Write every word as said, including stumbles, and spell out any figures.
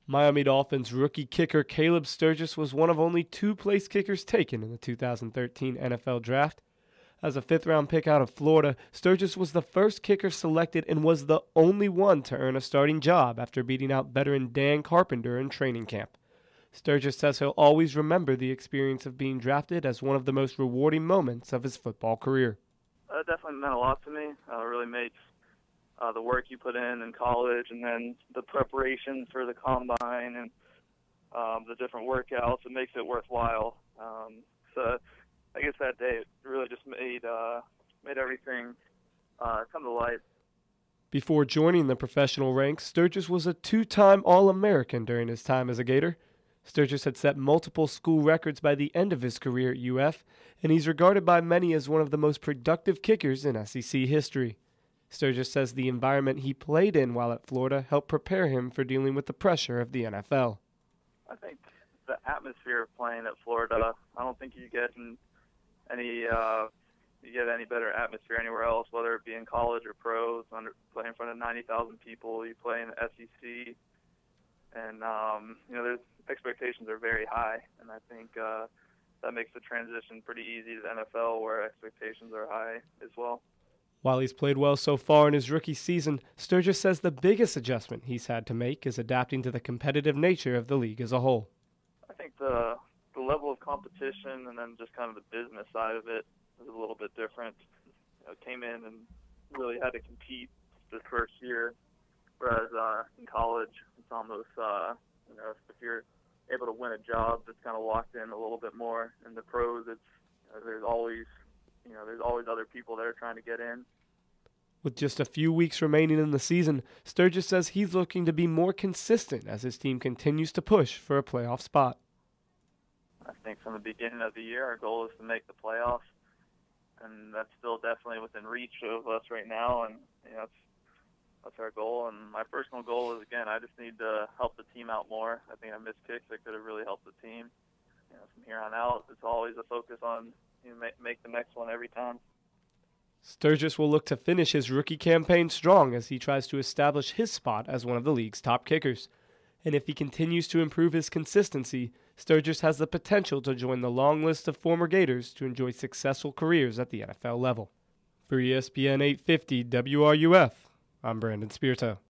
Miami Dolphins rookie kicker Caleb Sturgis was one of only two place kickers taken in the two thousand thirteen N F L Draft. As a fifth-round pick out of Florida, Sturgis was the first kicker selected and was the only one to earn a starting job after beating out veteran Dan Carpenter in training camp. Sturgis says he'll always remember the experience of being drafted as one of the most rewarding moments of his football career. Uh, it definitely meant a lot to me. Uh, it really makes uh, the work you put in in college and then the preparation for the combine and um, the different workouts, it makes it worthwhile. Um, so I guess that day it really just made uh, made everything uh, come to light. Before joining the professional ranks, Sturgis was a two-time All-American during his time as a Gator. Sturgis had set multiple school records by the end of his career at U F, and he's regarded by many as one of the most productive kickers in S E C history. Sturgis says the environment he played in while at Florida helped prepare him for dealing with the pressure of the N F L. I think the atmosphere of playing at Florida, I don't think you get in any uh, you get any better atmosphere anywhere else, whether it be in college or pros. Under playing in front of ninety thousand people, you play in the S E C, and um, you know there's expectations are very high, and I think uh, that makes the transition pretty easy to the N F L, where expectations are high as well. While he's played well so far in his rookie season, Sturgis says the biggest adjustment he's had to make is adapting to the competitive nature of the league as a whole. I think the the level of competition and then just kind of the business side of it is a little bit different. You know, came in and really had to compete this first year, whereas uh, in college it's almost uh, you know if you're able to win a job that's kind of locked in a little bit more. In the pros, it's you know, there's always you know there's always other people there trying to get in. With just a few weeks remaining in the season, Sturgis says he's looking to be more consistent as his team continues to push for a playoff spot. I think from the beginning of the year, our goal is to make the playoffs, and that's still definitely within reach of us right now. And you know, that's that's our goal. And my personal goal is, again, I just need to help the team out more. I think I missed kicks that could have really helped the team. You know, from here on out, it's always a focus on you know, make, make the next one every time. Sturgis will look to finish his rookie campaign strong as he tries to establish his spot as one of the league's top kickers. And if he continues to improve his consistency, Sturgis has the potential to join the long list of former Gators to enjoy successful careers at the N F L level. For E S P N eight fifty W R U F, I'm Brandon Spirito.